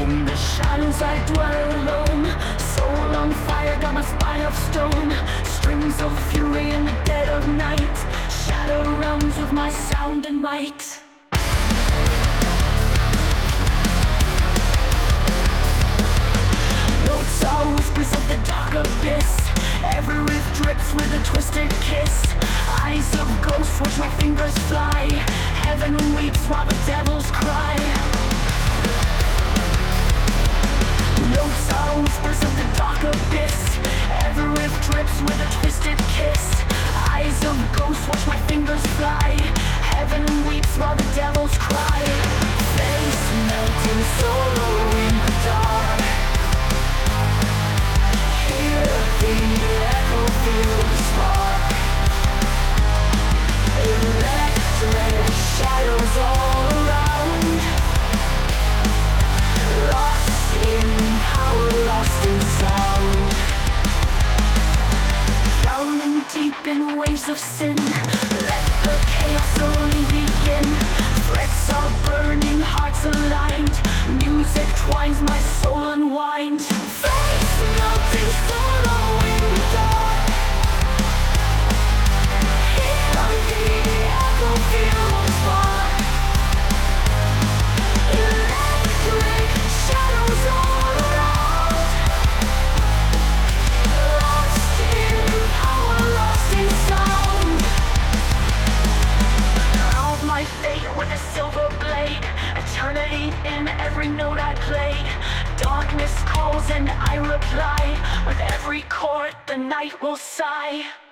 In the shadows I dwell alone, soul on fire, got my spine of stone. Strings of fury in the dead of night, shadow realms with my sound and might. Notes are whispers of the dark abyss, every riff drips with a twisted kiss. Eyes of ghosts watch my fingers fly, heaven weeps while the devils cry. Notes are whispers of the dark abyss, every riff drips with a twisted kiss. Eyes of ghosts watch my fingers fly, heaven weeps while the devils cry. Face melting sorrow in the dark, hear the echo, feel the spark. Electric shadows all around, lost in power, lost in sound. Drowning deep in waves of sin, let the chaos slowly begin. Threats are burning, hearts aligned, music twines, my soul unwind. Face melting sorrow in the dark, hear the echo, feel the spark. Electric shadows all around, lost in power, lost in sound. Carve my fate with a silver blade, eternity in every note I play. Darkness calls and I reply, with every chord the night will sigh.